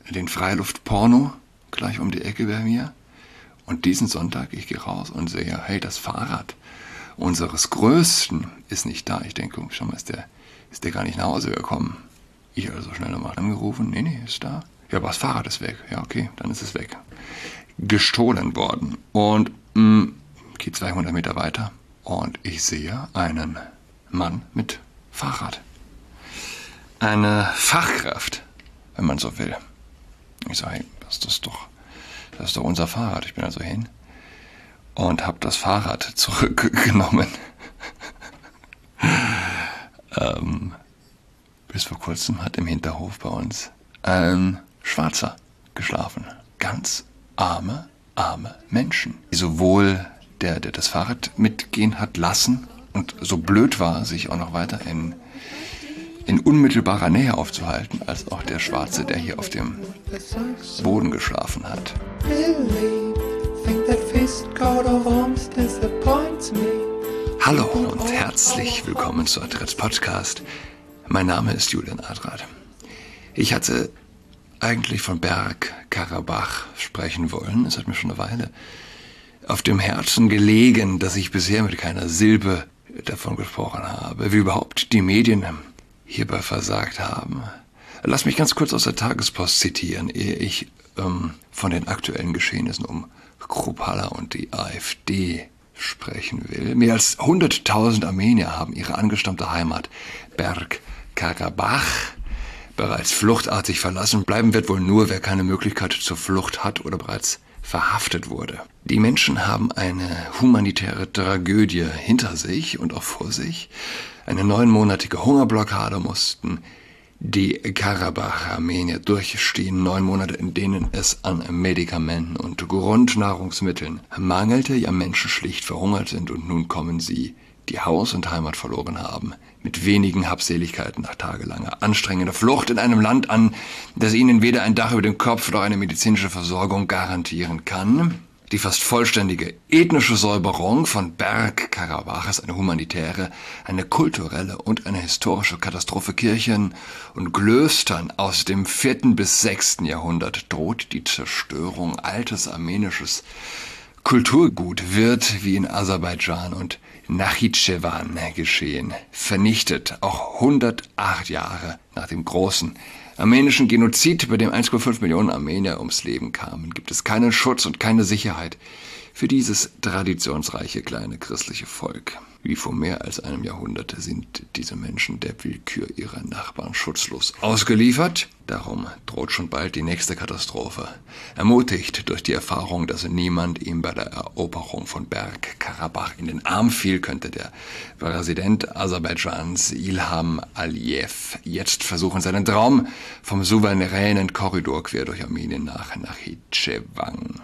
den Freiluftporno gleich um die Ecke bei mir. Und diesen Sonntag, ich gehe raus und sehe, hey, das Fahrrad unseres Größten ist nicht da. Ich denke, schau mal, ist der gar nicht nach Hause gekommen. Ich also schnell nochmal angerufen, nee, ist da. Ja, aber das Fahrrad ist weg. Ja, okay, dann ist es weg. Gestohlen worden. Und geht 200 Meter weiter und ich sehe einen Mann mit Fahrrad. Eine Fachkraft, wenn man so will. Ich sage, hey, das ist doch unser Fahrrad. Ich bin also hin und habe das Fahrrad zurückgenommen. Bis vor kurzem hat im Hinterhof bei uns ein Schwarzer geschlafen. Ganz arme Menschen. Sowohl der das Fahrrad mitgehen hat lassen und so blöd war, sich auch noch weiter in unmittelbarer Nähe aufzuhalten, als auch der Schwarze, der hier auf dem Boden geschlafen hat. Hallo und herzlich willkommen zu Adrets Podcast. Mein Name ist Julian Adrat. Ich hatte eigentlich von Bergkarabach sprechen wollen. Es hat mir schon eine Weile auf dem Herzen gelegen, dass ich bisher mit keiner Silbe davon gesprochen habe, wie überhaupt die Medien hierbei versagt haben. Lass mich ganz kurz aus der Tagespost zitieren, ehe ich von den aktuellen Geschehnissen um Kruppalla und die AfD sprechen will. Mehr als 100.000 Armenier haben ihre angestammte Heimat Bergkarabach bereits fluchtartig verlassen. Bleiben wird wohl nur, wer keine Möglichkeit zur Flucht hat oder bereits verhaftet wurde. Die Menschen haben eine humanitäre Tragödie hinter sich und auch vor sich. Eine 9-monatige Hungerblockade mussten die Karabach-Armenier durchstehen. 9 Monate, in denen es an Medikamenten und Grundnahrungsmitteln mangelte, ja Menschen schlicht verhungert sind und nun kommen sie, die Haus und Heimat verloren haben, mit wenigen Habseligkeiten nach tagelanger anstrengender Flucht in einem Land an, das ihnen weder ein Dach über dem Kopf noch eine medizinische Versorgung garantieren kann. Die fast vollständige ethnische Säuberung von Bergkarabach ist eine humanitäre, eine kulturelle und eine historische Katastrophe. Kirchen und Klöstern aus dem 4. bis 6. Jahrhundert droht die Zerstörung. Altes armenisches Kulturgut wird, wie in Aserbaidschan und Nachitschewan geschehen, vernichtet, auch 108 Jahre nach dem großen armenischen Genozid, bei dem 1,5 Millionen Armenier ums Leben kamen, gibt es keinen Schutz und keine Sicherheit für dieses traditionsreiche kleine christliche Volk. Wie vor mehr als einem Jahrhundert sind diese Menschen der Willkür ihrer Nachbarn schutzlos ausgeliefert. Darum droht schon bald die nächste Katastrophe. Ermutigt durch die Erfahrung, dass niemand ihm bei der Eroberung von Bergkarabach in den Arm fiel, könnte der Präsident Aserbaidschans Ilham Aliyev jetzt versuchen, seinen Traum vom souveränen Korridor quer durch Armenien nach Nachitschewan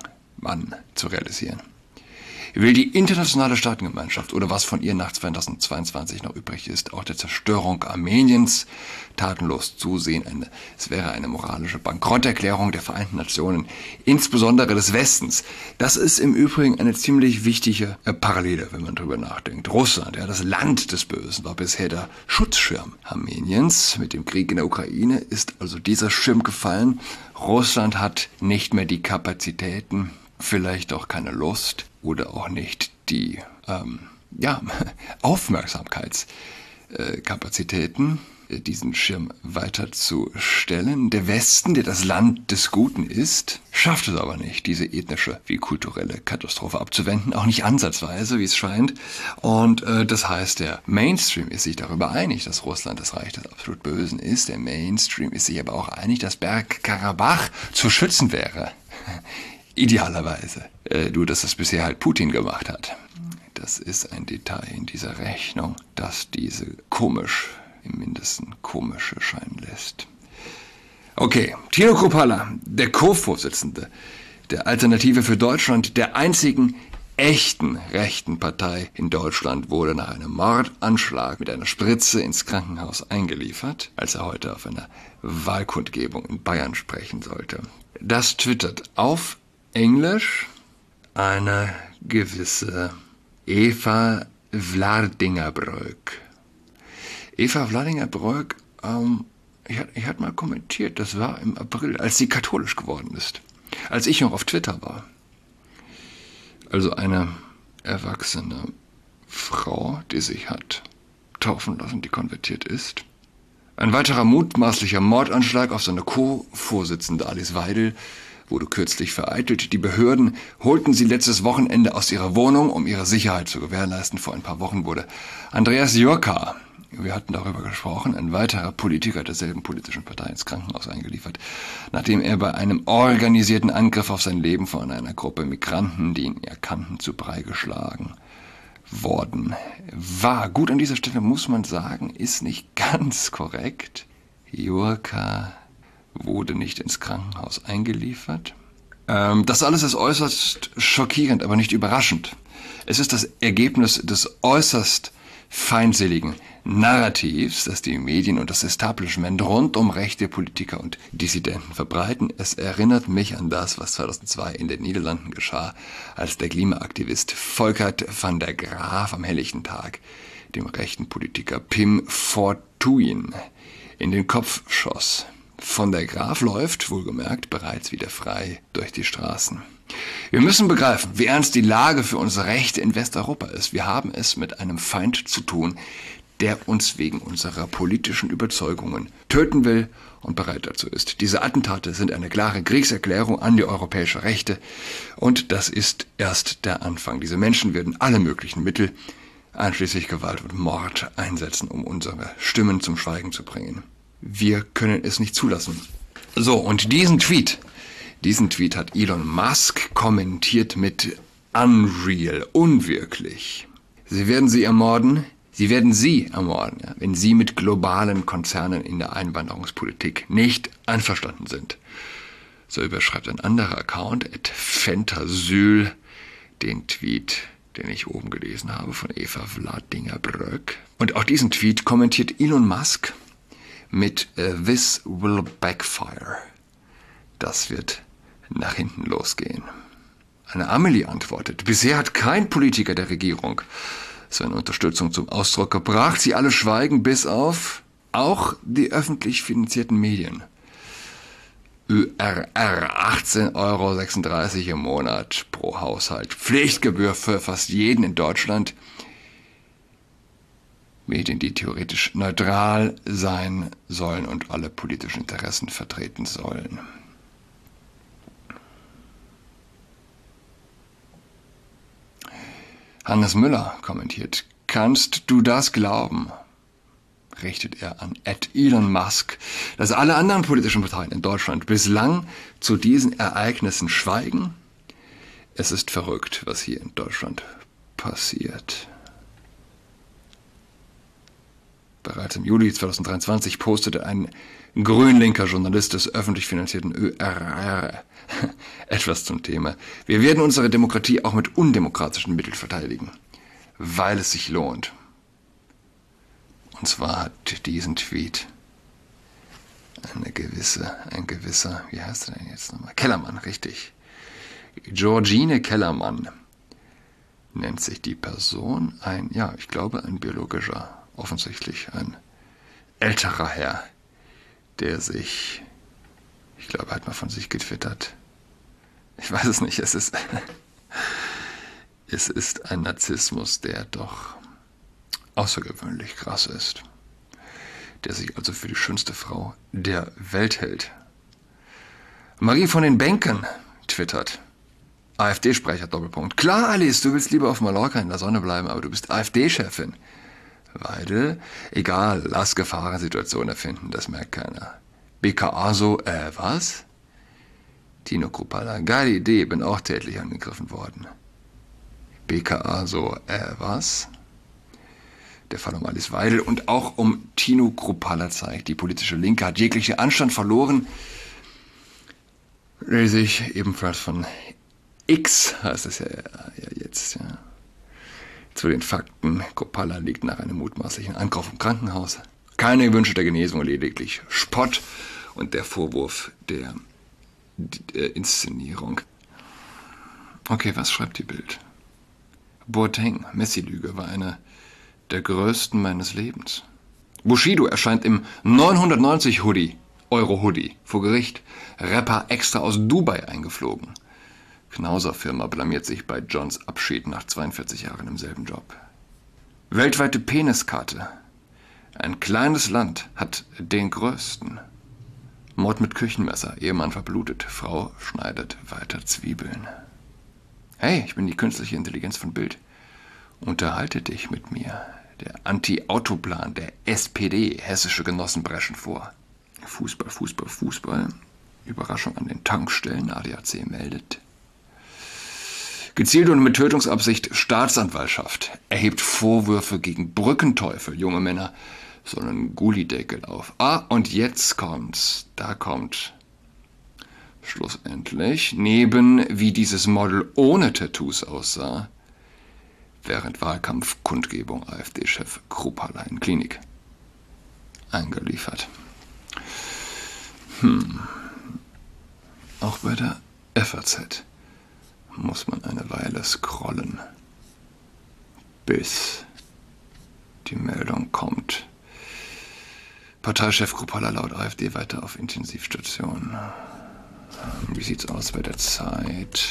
zu realisieren. Will die internationale Staatengemeinschaft oder was von ihr nach 2022 noch übrig ist, auch der Zerstörung Armeniens tatenlos zusehen? Es wäre eine moralische Bankrotterklärung der Vereinten Nationen, insbesondere des Westens. Das ist im Übrigen eine ziemlich wichtige Parallele, wenn man drüber nachdenkt. Russland, ja, das Land des Bösen, war bisher der Schutzschirm Armeniens. Mit dem Krieg in der Ukraine ist also dieser Schirm gefallen. Russland hat nicht mehr die Kapazitäten, vielleicht auch keine Lust oder auch nicht die Aufmerksamkeitskapazitäten, diesen Schirm weiterzustellen. Der Westen, der das Land des Guten ist, schafft es aber nicht, diese ethnische wie kulturelle Katastrophe abzuwenden, auch nicht ansatzweise, wie es scheint. Und das heißt, der Mainstream ist sich darüber einig, dass Russland das Reich des absolut Bösen ist. Der Mainstream ist sich aber auch einig, dass Bergkarabach zu schützen wäre. Idealerweise. Nur, dass das bisher halt Putin gemacht hat. Das ist ein Detail in dieser Rechnung, das diese im Mindesten komisch erscheinen lässt. Okay, Tino Kruppalla, der Co-Vorsitzende der Alternative für Deutschland, der einzigen echten rechten Partei in Deutschland, wurde nach einem Mordanschlag mit einer Spritze ins Krankenhaus eingeliefert, als er heute auf einer Wahlkundgebung in Bayern sprechen sollte. Das twittert auf Englisch eine gewisse Eva Vladingerbröck. Eva Vladingerbröck ich hatte mal kommentiert, das war im April, als sie katholisch geworden ist. Als ich noch auf Twitter war. Also eine erwachsene Frau, die sich hat taufen lassen, die konvertiert ist. Ein weiterer mutmaßlicher Mordanschlag auf seine Co-Vorsitzende Alice Weidel wurde kürzlich vereitelt. Die Behörden holten sie letztes Wochenende aus ihrer Wohnung, um ihre Sicherheit zu gewährleisten. Vor ein paar Wochen wurde Andreas Jurka, wir hatten darüber gesprochen, ein weiterer Politiker derselben politischen Partei, ins Krankenhaus eingeliefert, nachdem er bei einem organisierten Angriff auf sein Leben von einer Gruppe Migranten, die ihn erkannten, zu Brei geschlagen worden war. Gut, an dieser Stelle muss man sagen, ist nicht ganz korrekt. Jurka wurde nicht ins Krankenhaus eingeliefert. Das alles ist äußerst schockierend, aber nicht überraschend. Es ist das Ergebnis des äußerst feindseligen Narrativs, das die Medien und das Establishment rund um rechte Politiker und Dissidenten verbreiten. Es erinnert mich an das, was 2002 in den Niederlanden geschah, als der Klimaaktivist Volkert van der Graaf am helllichten Tag dem rechten Politiker Pim Fortuyn in den Kopf schoss. Van der Graaf läuft, wohlgemerkt, bereits wieder frei durch die Straßen. Wir müssen begreifen, wie ernst die Lage für unsere Rechte in Westeuropa ist. Wir haben es mit einem Feind zu tun, der uns wegen unserer politischen Überzeugungen töten will und bereit dazu ist. Diese Attentate sind eine klare Kriegserklärung an die europäische Rechte und das ist erst der Anfang. Diese Menschen werden alle möglichen Mittel, einschließlich Gewalt und Mord, einsetzen, um unsere Stimmen zum Schweigen zu bringen. Wir können es nicht zulassen. So, und diesen Tweet hat Elon Musk kommentiert mit unreal, unwirklich. Sie werden sie ermorden, ja, wenn sie mit globalen Konzernen in der Einwanderungspolitik nicht einverstanden sind. So überschreibt ein anderer Account, @Fentasyl, den Tweet, den ich oben gelesen habe, von Eva Vladinger-Bröck. Und auch diesen Tweet kommentiert Elon Musk mit "This will backfire." Das wird nach hinten losgehen. Eine Amelie antwortet: Bisher hat kein Politiker der Regierung seine Unterstützung zum Ausdruck gebracht. Sie alle schweigen, bis auf auch die öffentlich finanzierten Medien. ÖRR, 18,36 € im Monat pro Haushalt. Pflichtgebühr für fast jeden in Deutschland. Medien, die theoretisch neutral sein sollen und alle politischen Interessen vertreten sollen. Hannes Müller kommentiert: Kannst du das glauben? Richtet er an @Elon Musk, dass alle anderen politischen Parteien in Deutschland bislang zu diesen Ereignissen schweigen? Es ist verrückt, was hier in Deutschland passiert. Bereits im Juli 2023 postete ein grünlinker Journalist des öffentlich finanzierten ÖRR etwas zum Thema: Wir werden unsere Demokratie auch mit undemokratischen Mitteln verteidigen, weil es sich lohnt. Und zwar hat diesen Tweet ein gewisser, wie heißt er denn jetzt nochmal? Kellermann, richtig. Georgine Kellermann nennt sich die Person, ein biologischer, offensichtlich ein älterer Herr, der sich, ich glaube, er hat mal von sich getwittert. Ich weiß es nicht, es ist ein Narzissmus, der doch außergewöhnlich krass ist, der sich also für die schönste Frau der Welt hält. Marie von den Bänken twittert: AfD-Sprecher, Doppelpunkt. Klar, Alice, du willst lieber auf Mallorca in der Sonne bleiben, aber du bist AfD-Chefin. Weidel: Egal, lass Gefahrensituationen erfinden, das merkt keiner. BKA so, was? Tino Kruppalla: Geile Idee, bin auch tätlich angegriffen worden. BKA so, was? Der Fall um Alice Weidel und auch um Tino Kruppalla zeigt, die politische Linke hat jegliche Anstand verloren. Lese ich ebenfalls von X, heißt es ja jetzt, ja. Zu den Fakten: Kruppalla liegt nach einem mutmaßlichen Angriff im Krankenhaus. Keine gewünschte Genesung, lediglich Spott und der Vorwurf der Inszenierung. Okay, was schreibt die Bild? Boateng, Messi-Lüge war eine der größten meines Lebens. Bushido erscheint im 990 Euro Hoodie vor Gericht. Rapper extra aus Dubai eingeflogen. Knauser-Firma blamiert sich bei Johns Abschied nach 42 Jahren im selben Job. Weltweite Peniskarte. Ein kleines Land hat den größten. Mord mit Küchenmesser. Ehemann verblutet. Frau schneidet weiter Zwiebeln. Hey, ich bin die künstliche Intelligenz von Bild. Unterhalte dich mit mir. Der Anti-Autoplan der SPD. Hessische Genossen brechen vor. Fußball. Überraschung an den Tankstellen. ADAC meldet. Gezielt und mit Tötungsabsicht Staatsanwaltschaft erhebt Vorwürfe gegen Brückenteufel. Junge Männer sollen Gullideckel auf. Und jetzt kommt's. Da kommt schlussendlich, neben wie dieses Model ohne Tattoos aussah, während Wahlkampfkundgebung AfD-Chef Kruppala in Klinik eingeliefert. Auch bei der FAZ muss man eine Weile scrollen, bis die Meldung kommt. Parteichef Kruppala laut AfD weiter auf Intensivstation. Wie sieht's aus bei der Zeit?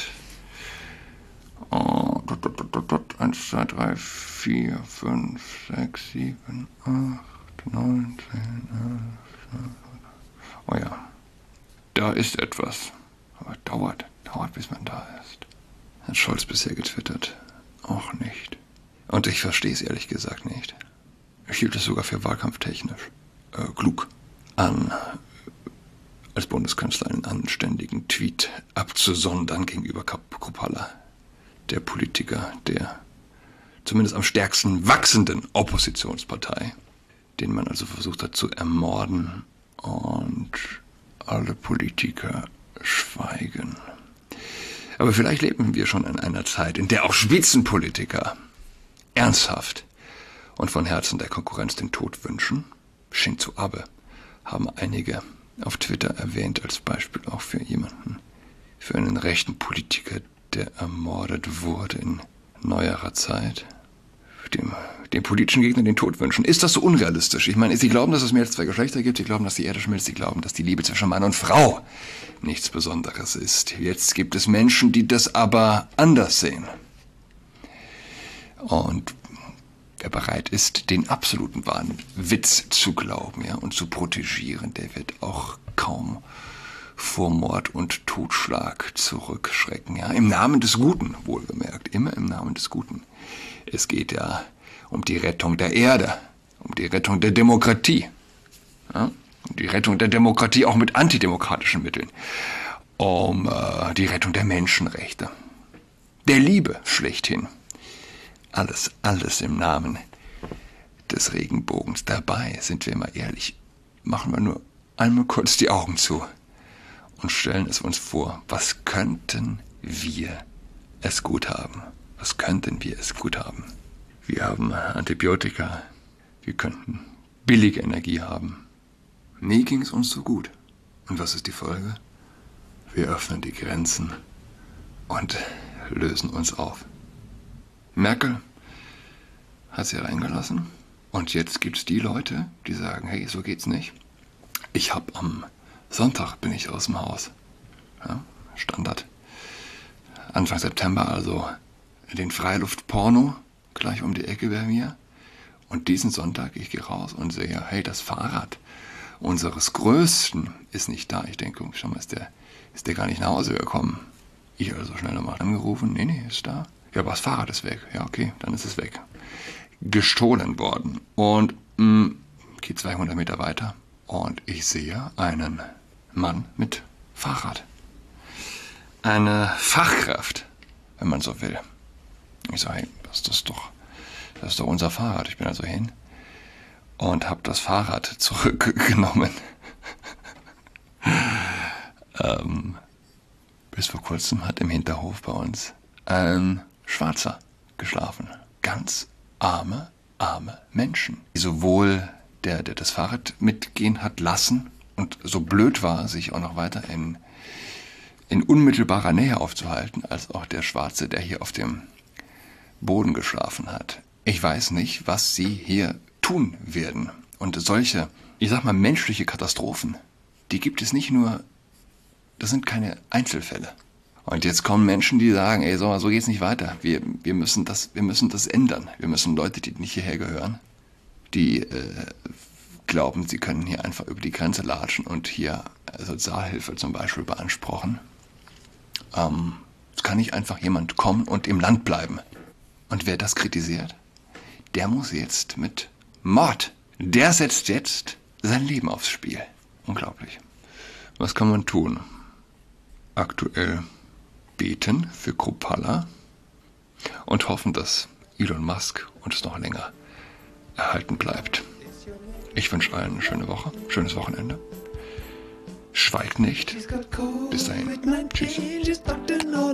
1, 2, 3, 4, 5, 6, 7, 8, 9, 10, 11. Oh ja, da ist etwas. Aber dauert, bis man da ist. Hat Scholz bisher getwittert? Auch nicht. Und ich verstehe es ehrlich gesagt nicht. Ich hielt es sogar für wahlkampftechnisch klug an, als Bundeskanzler einen anständigen Tweet abzusondern gegenüber Kruppala, der Politiker der zumindest am stärksten wachsenden Oppositionspartei, den man also versucht hat zu ermorden, und alle Politiker schweigen. Aber vielleicht leben wir schon in einer Zeit, in der auch Spitzenpolitiker ernsthaft und von Herzen der Konkurrenz den Tod wünschen. Shinzo Abe haben einige auf Twitter erwähnt, als Beispiel auch für einen rechten Politiker, der ermordet wurde in neuerer Zeit, dem politischen Gegner den Tod wünschen. Ist das so unrealistisch? Ich meine, sie glauben, dass es mehr als zwei Geschlechter gibt, sie glauben, dass die Erde schmilzt, sie glauben, dass die Liebe zwischen Mann und Frau nichts Besonderes ist. Jetzt gibt es Menschen, die das aber anders sehen. Und wer bereit ist, den absoluten Wahnwitz zu glauben, ja, und zu protegieren, der wird auch kaum vor Mord und Totschlag zurückschrecken, ja, im Namen des Guten, wohlgemerkt, immer im Namen des Guten. Es geht ja um die Rettung der Erde, um die Rettung der Demokratie, ja, um die Rettung der Demokratie auch mit antidemokratischen Mitteln, um die Rettung der Menschenrechte, der Liebe schlechthin. Alles im Namen des Regenbogens. Dabei, sind wir mal ehrlich, machen wir nur einmal kurz die Augen zu und stellen es uns vor, was könnten wir es gut haben? Was könnten wir es gut haben? Wir haben Antibiotika, wir könnten billige Energie haben. Nie ging es uns so gut. Und was ist die Folge? Wir öffnen die Grenzen und lösen uns auf. Merkel hat sie reingelassen und jetzt gibt es die Leute, die sagen, hey, so geht's nicht. Ich habe am Sonntag bin ich aus dem Haus. Ja, Standard. Anfang September also den Freiluftporno gleich um die Ecke bei mir. Und diesen Sonntag, ich gehe raus und sehe, hey, das Fahrrad unseres Größten ist nicht da. Ich denke, schau mal, ist der gar nicht nach Hause gekommen. Ich also schnell nochmal angerufen, nee, ist da. Ja, aber das Fahrrad ist weg. Ja, okay, dann ist es weg. Gestohlen worden. Und geht 200 Meter weiter und ich sehe einen Mann mit Fahrrad. Eine Fachkraft, wenn man so will. Ich sage, hey, das ist doch unser Fahrrad. Ich bin also hin und habe das Fahrrad zurückgenommen. Bis vor kurzem hat im Hinterhof bei uns ein Schwarzer geschlafen. Ganz arme Menschen. Sowohl der das Fahrrad mitgehen hat lassen und so blöd war, sich auch noch weiter in unmittelbarer Nähe aufzuhalten, als auch der Schwarze, der hier auf dem Boden geschlafen hat. Ich weiß nicht, was sie hier tun werden Und solche, ich sag mal, menschliche Katastrophen, die gibt es nicht nur, das sind keine Einzelfälle. Und jetzt kommen Menschen, die sagen, ey, so geht's nicht weiter. Wir müssen das ändern. Wir müssen Leute, die nicht hierher gehören, die glauben, sie können hier einfach über die Grenze latschen und hier Sozialhilfe zum Beispiel beanspruchen. Es kann nicht einfach jemand kommen und im Land bleiben. Und wer das kritisiert, der muss jetzt mit Mord, der setzt jetzt sein Leben aufs Spiel. Unglaublich. Was kann man tun? Aktuell beten für Kruppalla und hoffen, dass Elon Musk uns noch länger erhalten bleibt. Ich wünsche allen eine schöne Woche, schönes Wochenende. Schweigt nicht. Bis dahin. Tschüss. She's tucked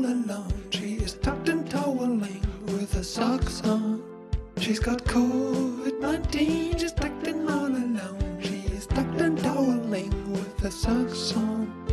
got COVID-19, she's tucked in all alone. She's tucked and toweling with her socks on.